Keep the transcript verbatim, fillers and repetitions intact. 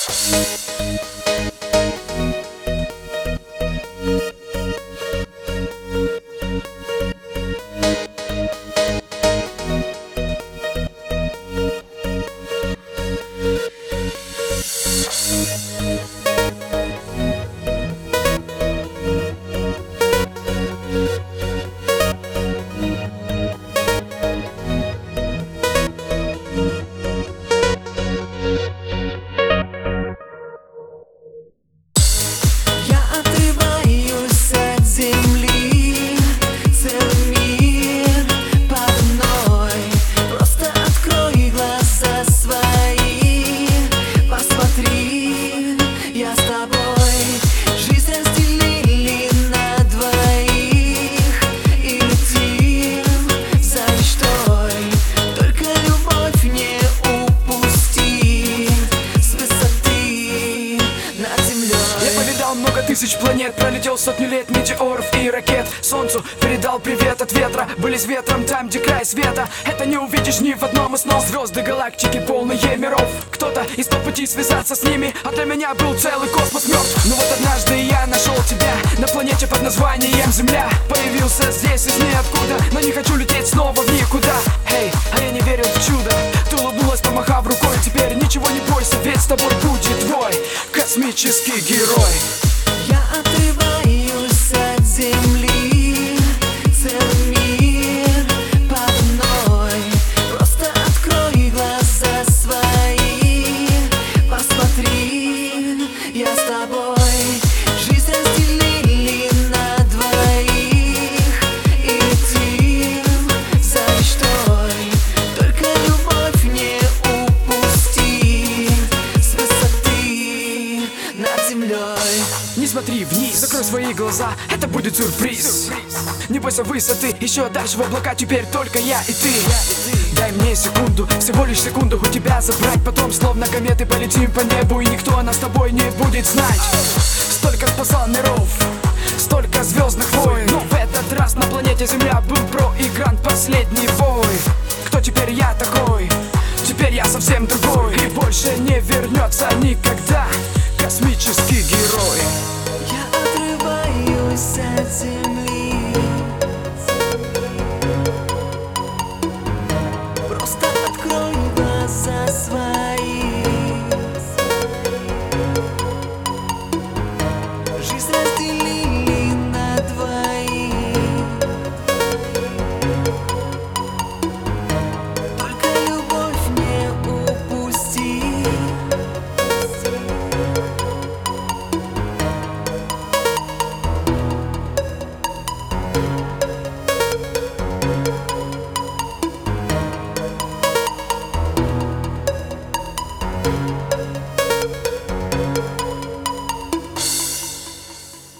Много тысяч планет, пролетел сотни лет метеоров и ракет. Солнцу передал привет от ветра. Были с ветром там, где край света. Это не увидишь ни в одном из снов. Звезды галактики полные миров. Кто-то искал пути связаться с ними, а для меня был целый космос мертв. Но вот однажды я нашел тебя на планете под названием Земля. Появился здесь из ниоткуда, но не хочу лететь снова в никуда. Эй, а я не верил в чудо. Ты улыбнулась, помахав рукой. Теперь ничего не бойся, ведь с тобой будет твой космический герой. Я отрываюсь от земли, целый мир подо мной. Просто открой глаза свои, посмотри, я с тобой. Жизнь разделили на двоих и летим за мечтой. Только любовь не упусти с высоты над землей. Не смотри вниз, закрой свои глаза, это будет сюрприз. Не бойся высоты, еще дальше в облака, теперь только я и ты. Дай мне секунду, всего лишь секунду, у тебя забрать. Потом словно кометы полетим по небу, и никто нас с тобой не будет знать. Столько спасал миров, столько звездных войн, но в этот раз на планете Земля был проигран последний бой. Кто теперь я такой? Теперь я совсем другой, и больше не вернется никогда космический герой. Я отрываюсь от земли, просто открой глаза свои. Жизнь разделили на двоих, только любовь не упусти. Thank